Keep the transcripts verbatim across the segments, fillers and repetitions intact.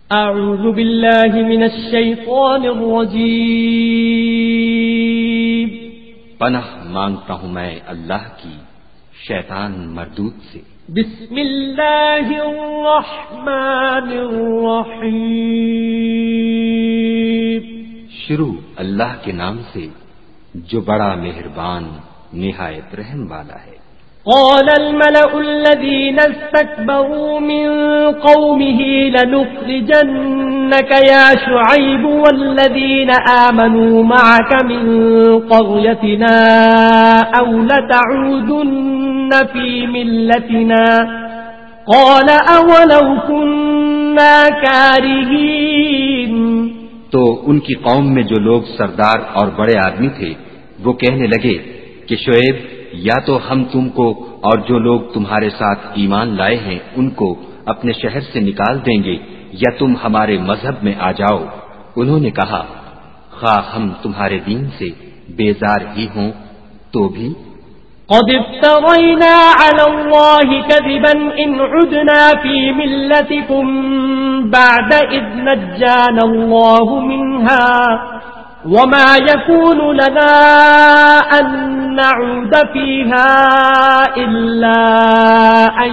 اعوذ باللہ من الشیطان الرجیم، پناہ مانگتا ہوں میں اللہ کی شیطان مردود سے۔ بسم اللہ الرحمن الرحیم، شروع اللہ کے نام سے جو بڑا مہربان نہایت رحم والا ہے۔ قال الملأ الذين استكبروا من قومه لنخرجنك يا شعيب والذين آمنوا معك من قريتنا أو لتعودن في ملتنا قال أولو كنا كارهين۔ تو ان کی قوم میں جو لوگ سردار اور بڑے آدمی تھے وہ کہنے لگے کہ شعیب یا تو ہم تم کو اور جو لوگ تمہارے ساتھ ایمان لائے ہیں ان کو اپنے شہر سے نکال دیں گے یا تم ہمارے مذہب میں آ جاؤ۔ انہوں نے کہا خواہ ہم تمہارے دین سے بیزار ہی ہوں تو بھی قد افترينا على الله كذبا إن عدنا في ملتكم بعد إذ نجانا الله منها وما يكون لنا أن نعود فيها إلا أن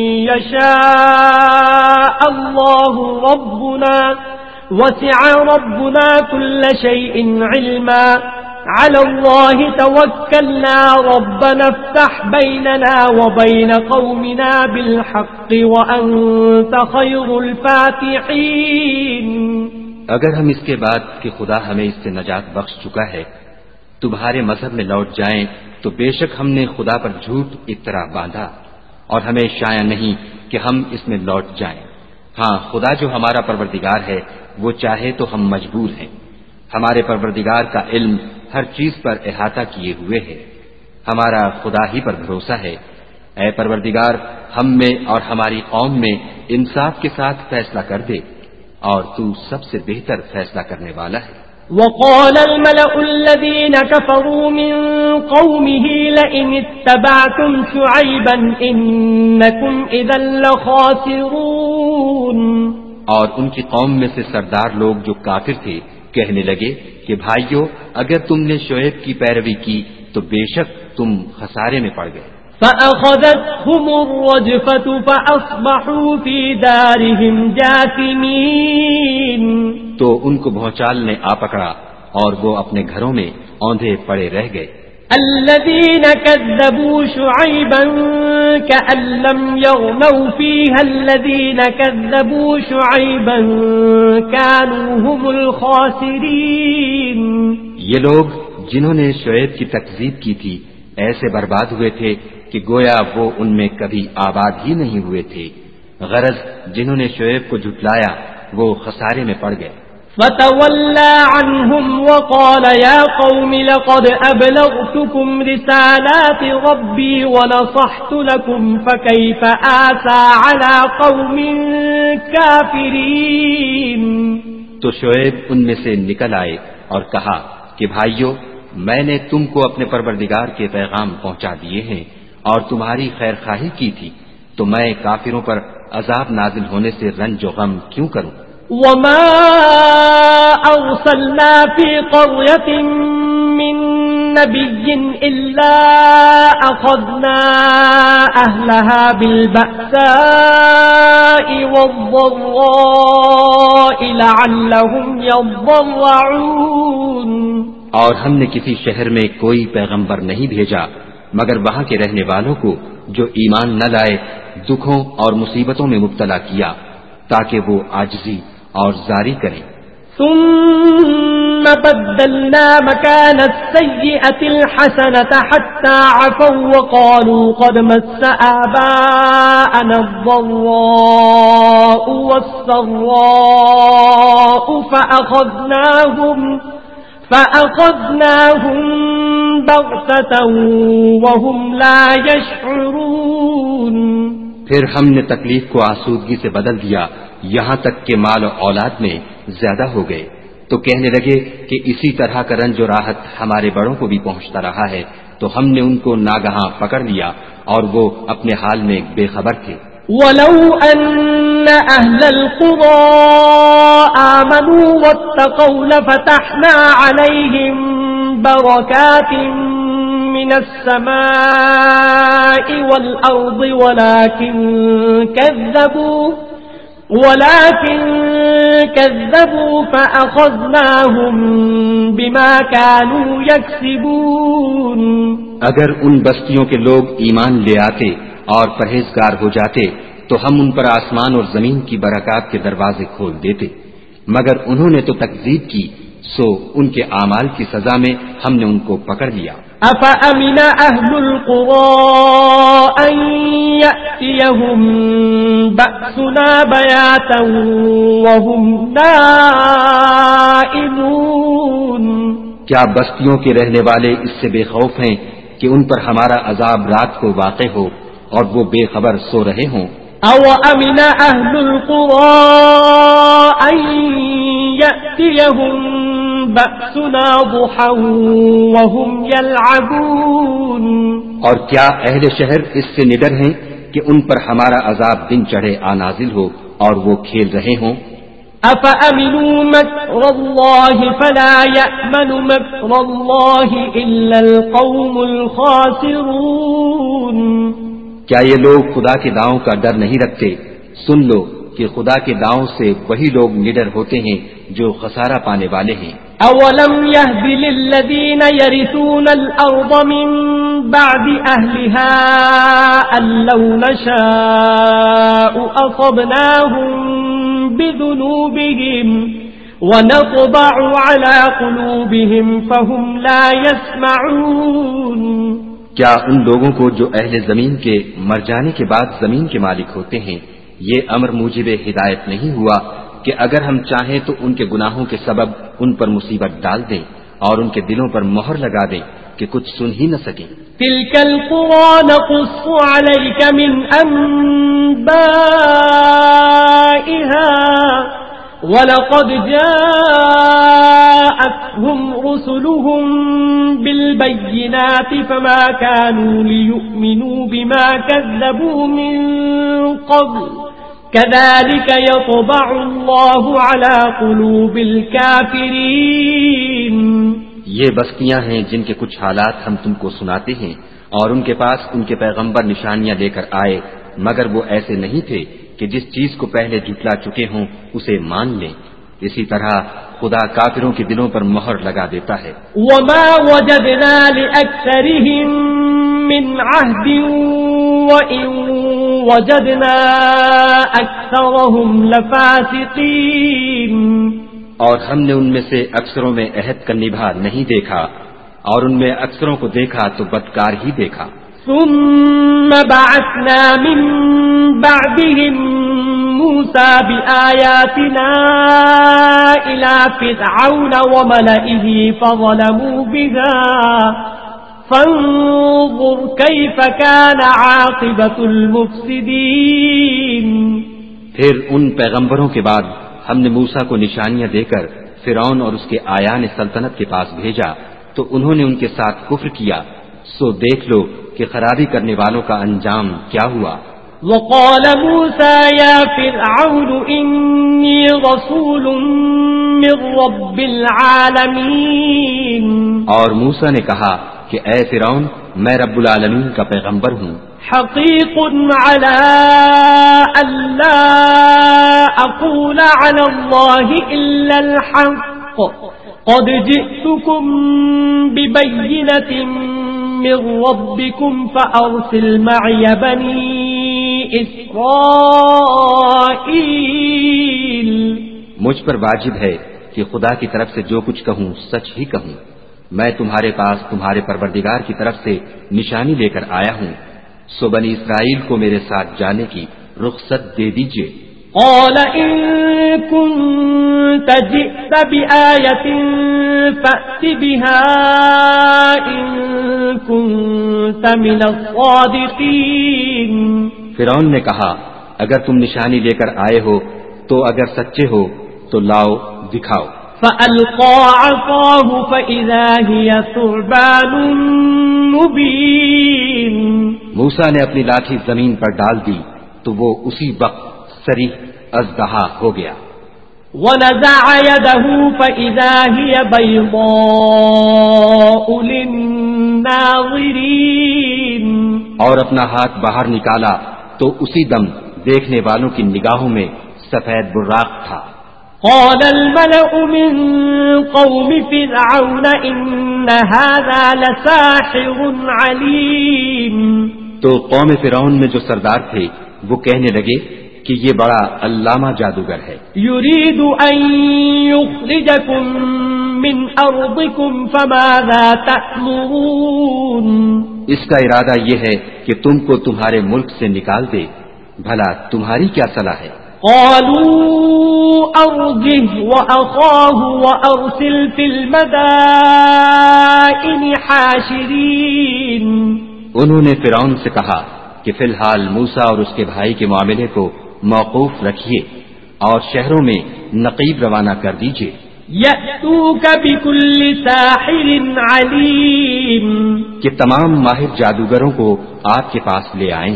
يشاء الله ربنا وسع ربنا كل شيء علما على الله توكلنا ربنا افتح بيننا وبين قومنا بالحق وأنت خير الفاتحين۔ اگر ہم اس کے بعد کہ خدا ہمیں اس سے نجات بخش چکا ہے تمہارے مذہب میں لوٹ جائیں تو بے شک ہم نے خدا پر جھوٹ افترا باندھا اور ہمیں شایع نہیں کہ ہم اس میں لوٹ جائیں۔ ہاں خدا جو ہمارا پروردگار ہے وہ چاہے تو ہم مجبور ہیں۔ ہمارے پروردگار کا علم ہر چیز پر احاطہ کیے ہوئے ہے۔ ہمارا خدا ہی پر بھروسہ ہے۔ اے پروردگار ہم میں اور ہماری قوم میں انصاف کے ساتھ فیصلہ کر دے اور تو سب سے بہتر فیصلہ کرنے والا ہے۔ وقال الملأ الذين كفروا من قومه لئن اتبعتم شعيبا إنكم إذا لخاسرون۔ اور ان کی قوم میں سے سردار لوگ جو کافر تھے کہنے لگے کہ بھائیو اگر تم نے شعیب کی پیروی کی تو بے شک تم خسارے میں پڑ گئے۔ فأخذتهم الرجفة فأصبحوا في دارهم جاثمين۔ تو ان کو بھونچال نے آ پکڑا اور وہ اپنے گھروں میں اوندھے پڑے رہ گئے۔ الذين كذبوا شعيبا كأن لم يغنوا فيها الذين كذبوا شعيبا كانوا هم الخاسرين۔ یہ لوگ جنہوں نے شعیب کی تکذیب کی تھی ایسے برباد ہوئے تھے کہ گویا وہ ان میں کبھی آباد ہی نہیں ہوئے تھے۔ غرض جنہوں نے شعیب کو جھٹلایا وہ خسارے میں پڑ گئے۔ فتولى عنهم وقال يا قوم لقد أبلغتكم رسالات ربي ونصحت لكم فكيف آسى على قوم كافرين۔ تو شعیب ان میں سے نکل آئے اور کہا کہ بھائیو میں نے تم کو اپنے پروردگار کے پیغام پہنچا دیے ہیں اور تمہاری خیر خواہی کی تھی تو میں کافروں پر عذاب نازل ہونے سے رنج و غم کیوں کروں۔ وما أرسلنا في قرية من نبي إلا أخذنا أهلها بالبأساء والضراء لعلهم يضرعون۔ اور ہم نے کسی شہر میں کوئی پیغمبر نہیں بھیجا مگر وہاں کے رہنے والوں کو جو ایمان نہ لائے دکھوں اور مصیبتوں میں مبتلا کیا تاکہ وہ عاجزی اور زاری کریں۔ ثم بدلنا مكان السيئة الحسنة حتى عفوا وقالوا قد مس آباءنا الضراء والسراء فأخذناهم فأخذناهم بغتة وهم لا يشعرون۔ پھر ہم نے تکلیف کو آسودگی سے بدل دیا یہاں تک کہ مال و اولاد میں زیادہ ہو گئے تو کہنے لگے کہ اسی طرح کا رنج و راحت ہمارے بڑوں کو بھی پہنچتا رہا ہے تو ہم نے ان کو ناگہاں پکڑ لیا اور وہ اپنے حال میں بے خبر تھے۔ ولو أن أهل القرى آمنوا واتقوا لفتحنا عليهم بركات من السماء والأرض ولكن كذبوا ولكن كذبوا فأخذناهم بما كانوا يكسبون. اگر ان بستیوں کے لوگ ایمان لے آتے اور پرہیزگار ہو جاتے تو ہم ان پر آسمان اور زمین کی برکات کے دروازے کھول دیتے، مگر انہوں نے تو تکذیب کی، سو ان کے اعمال کی سزا میں ہم نے ان کو پکڑ لیا. أفأمن أهل القرى أن يأتيهم بأسنا بياتا وهم نائمون. کیا بستیوں کے رہنے والے اس سے بے خوف ہیں کہ ان پر ہمارا عذاب رات کو واقع ہو اور وہ بے خبر سو رہے ہوں؟ او امن اهل القرى ان يأتيهم بأسنا ضحى وهم يلعبون. اور کیا اہل شہر اس سے نڈر ہیں کہ ان پر ہمارا عذاب دن چڑھے آ نازل ہو اور وہ کھیل رہے ہوں؟ افأمنوا مكر الله فلا يأمن مكر الله إلا القوم الخاسرون. کیا یہ لوگ خدا کے داؤں کا ڈر نہیں رکھتے؟ سن لو کہ خدا کے داؤں سے وہی لوگ نڈر ہوتے ہیں جو خسارہ پانے والے ہیں. اولم يهد للذين يرثون الارض من بعد اهلها ان لو نشاء اصبناهم بذنوبهم ونطبع على قلوبهم فهم لا يسمعون. کیا ان لوگوں کو جو اہل زمین کے مر جانے کے بعد زمین کے مالک ہوتے ہیں یہ امر موجب ہدایت نہیں ہوا کہ اگر ہم چاہیں تو ان کے گناہوں کے سبب ان پر مصیبت ڈال دیں اور ان کے دلوں پر مہر لگا دیں کہ کچھ سن ہی نہ سکیں؟ تلك القرى نقص عليك من أنبائها وَلَقَدْ جَاءَتْهُمْ رُسُلُهُم بِالْبَيِّنَاتِ فَمَا كَانُوا لِيُؤْمِنُوا بِمَا كَذَّبُوا مِن قَبْلُ كَذَلِكَ يَطْبَعُ اللَّهُ عَلَى قُلُوبِ الْكَافِرِينَ. یہ بستیاں ہیں جن کے کچھ حالات ہم تم کو سناتے ہیں اور ان کے پاس ان کے پیغمبر نشانیاں لے کر آئے، مگر وہ ایسے نہیں تھے کہ جس چیز کو پہلے جھٹلا چکے ہوں اسے مان لیں. اسی طرح خدا کافروں کے دلوں پر مہر لگا دیتا ہے. وَمَا وَجَدْنَا لِأَكْثَرِهِم مِّنْ عَهْدٍ وَإِن وَجَدْنَا أَكْثَرَهُمْ لَفَاسِقِينَ. اور ہم نے ان میں سے اکثروں میں عہد کا نبھا نہیں دیکھا اور ان میں اکثروں کو دیکھا تو بدکار ہی دیکھا. ثم بعثنا من بعدهم موسى بآياتنا إلى فرعون وملئه فظلموا بها فانظر كيف كان عاقبة المفسدين. پھر ان پیغمبروں کے بعد ہم نے موسیٰ کو نشانیاں دے کر فرعون اور اس کے آیان سلطنت کے پاس بھیجا تو انہوں نے ان کے ساتھ کفر کیا، سو دیکھ لو کہ خرابی کرنے والوں کا انجام کیا ہوا. وقال موسى يا فرعون إني رسول من رب العالمين. اور موسیٰ نے کہا کہ اے فرعون میں رب العالمین کا پیغمبر ہوں. حقیق على ألا أقول على الله إلا الحق قد جئتكم ببينة من ربكم فأرسل معي بني إسرائيل. مجھ پر واجب ہے کہ خدا کی طرف سے جو کچھ کہوں سچ ہی کہوں. میں تمہارے پاس تمہارے پروردگار کی طرف سے نشانی لے کر آیا ہوں، سو بنی اسرائیل کو میرے ساتھ جانے کی رخصت دے دیجیے. قال إن كنت جئت بآية فأت بها إن كنت من الصادقين. فرعون نے کہا اگر تم نشانی لے کر آئے ہو تو اگر سچے ہو تو لاؤ دکھاؤ. فألقى عصاه فإذا هي ثعبان مبين. موسیٰ نے اپنی لاٹھی زمین پر ڈال دی تو تو وہ اسی وقت صریح اژدہا ہو گیا. ونزع يده فإذا هي بيضاء للناظرين. اور اپنا ہاتھ باہر نکالا تو اسی دم دیکھنے والوں کی نگاہوں میں سفید براق تھا. قال الملأ من قوم فرعون إن هذا لساحر عليم. تو قوم فرعون میں جو سردار تھے وہ کہنے لگے کہ یہ بڑا علامہ جادوگر ہے. يريد أن يخرجكم من أرضكم فماذا تأمرون. اس کا ارادہ یہ ہے کہ تم کو تمہارے ملک سے نکال دے، بھلا تمہاری کیا صلاح ہے؟ قالوا أرجه وأخاه وأرسل في المدائن حاشرين. انہوں نے فرعون سے کہا کہ فی الحال موسیٰ اور اس کے بھائی کے معاملے کو موقوف رکھیے اور شہروں میں نقیب روانہ کر دیجیے. يأتوك بكل ساحر عليم. کہ تمام ماہر جادوگروں کو آپ کے پاس لے آئیں.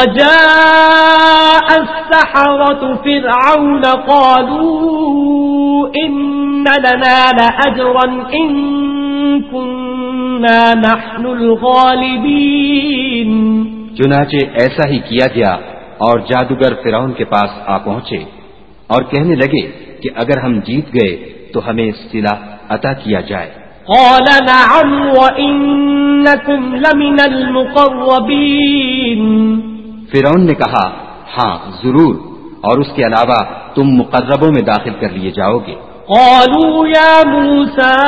وجاء السحرة فرعون قالوا إن لنا لأجرا إن كنا نحن الغالبين. چنانچہ ایسا ہی کیا گیا اور جادوگر فرعون کے پاس آ پہنچے اور کہنے لگے کہ اگر ہم جیت گئے تو ہمیں صلہ عطا کیا جائے. قال نعم وإنكم لمن المقربين. فرعون نے کہا ہاں ضرور، اور اس کے علاوہ تم مقربوں میں داخل کر لیے جاؤ گے. قالوا يا موسى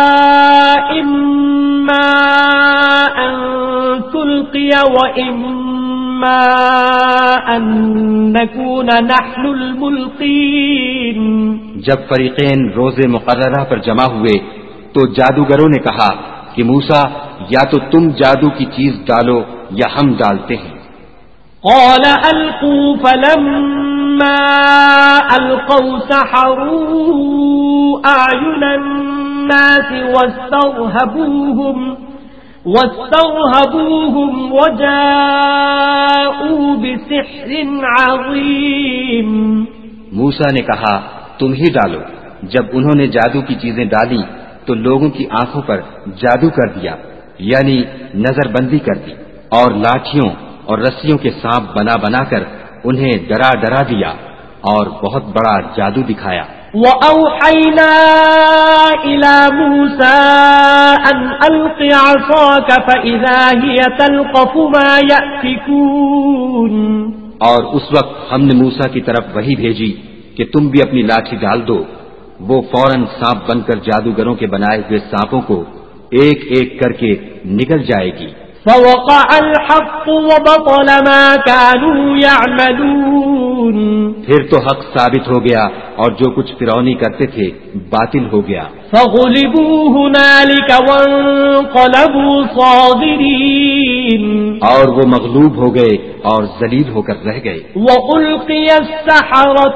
إما أن تلقي وإما أن نكون نحن الملقين. جب فریقین روز مقررہ پر جمع ہوئے تو جادوگروں نے کہا کہ موسیٰ یا تو تم جادو کی چیز ڈالو یا ہم ڈالتے ہیں. قال ألقوا فلما ألقوا سحروا أعين الناس واسترهبوهم واسترهبوهم وجاءوا بسحر عظيم. موسیٰ نے کہا تم ہی ڈالو. جب انہوں نے جادو کی چیزیں ڈالی تو لوگوں کی آنکھوں پر جادو کر دیا، یعنی نظر بندی کر دی، اور لاٹھیوں اور رسیوں کے سانپ بنا بنا کر انہیں ڈرا ڈرا دیا اور بہت بڑا جادو دکھایا. وَأَوْحَيْنَا إِلَى مُوسَىٰ أَنْ أَلْقِ عَصَاكَ فَإِذَا هِيَ تَلْقَفُ مَا يَأْفِكُونَ. اور اس وقت ہم نے موسیٰ کی طرف وحی بھیجی کہ تم بھی اپنی لاٹھی ڈال دو. وہ فوراً سانپ بن کر جادوگروں کے بنائے ہوئے سانپوں کو ایک ایک کر کے نگل جائے گی. فوقع الحق وبطل ما كانوا يعملون. پھر تو حق ثابت ہو گیا اور جو کچھ فرعونی کرتے تھے باطل ہو گیا. فغلبوا هنالك وانقلبوا صاغرين. اور وہ مغلوب ہو گئے اور ذلیل ہو کر رہ گئے. وألقي السحرة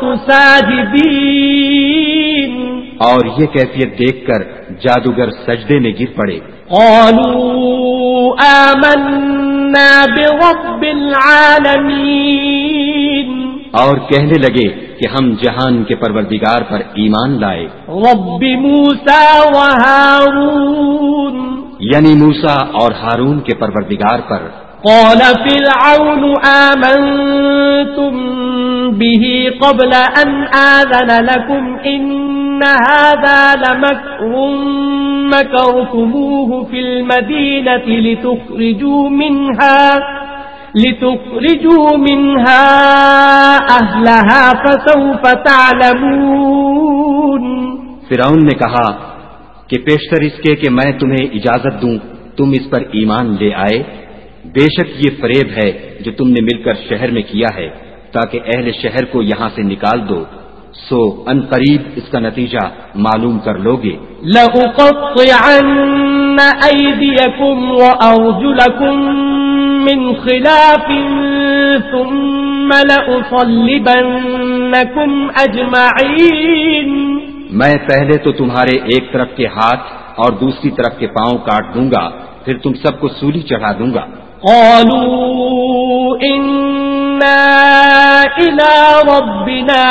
ساجدين. اور یہ کیفیت دیکھ کر جادوگر سجدے میں گر پڑے. قالوا آمنا برب العالمين. اور کہنے لگے کہ ہم جہان کے پروردگار پر ایمان لائے. رب موسیٰ و ہارون. یعنی موسیٰ اور ہارون کے پروردگار پر. قال فرعون آمنتم به قبل ان آذن لكم ان هذا لمكر مكرتموه في المدينة لتخرجوا منها لتخرجوا منها أهلها فسوف تعلمون. فرعون نے کہا کہ پیشتر اس کے کہ میں تمہیں اجازت دوں تم اس پر ایمان لے آئے، بے شک یہ فریب ہے جو تم نے مل کر شہر میں کیا ہے تاکہ اہل شہر کو یہاں سے نکال دو، سو ان قریب اس کا نتیجہ معلوم کر لوگے. لَأُقَطِّعَنَّ أَيْدِيَكُمْ وَأَرْجُلَكُمْ مِنْ خِلَافٍ ثُمَّ لَأُصَلِّبَنَّكُمْ أَجْمَعِينَ. میں پہلے تو تمہارے ایک طرف کے ہاتھ اور دوسری طرف کے پاؤں کاٹ دوں گا، پھر تم سب کو سولی چڑھا دوں گا. قالوا إن إِلَى رَبِّنَا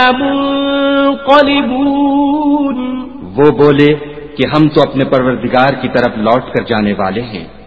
مُنقَلِبُونَ وہ بولے کہ ہم تو اپنے پروردگار کی طرف لوٹ کر جانے والے ہیں.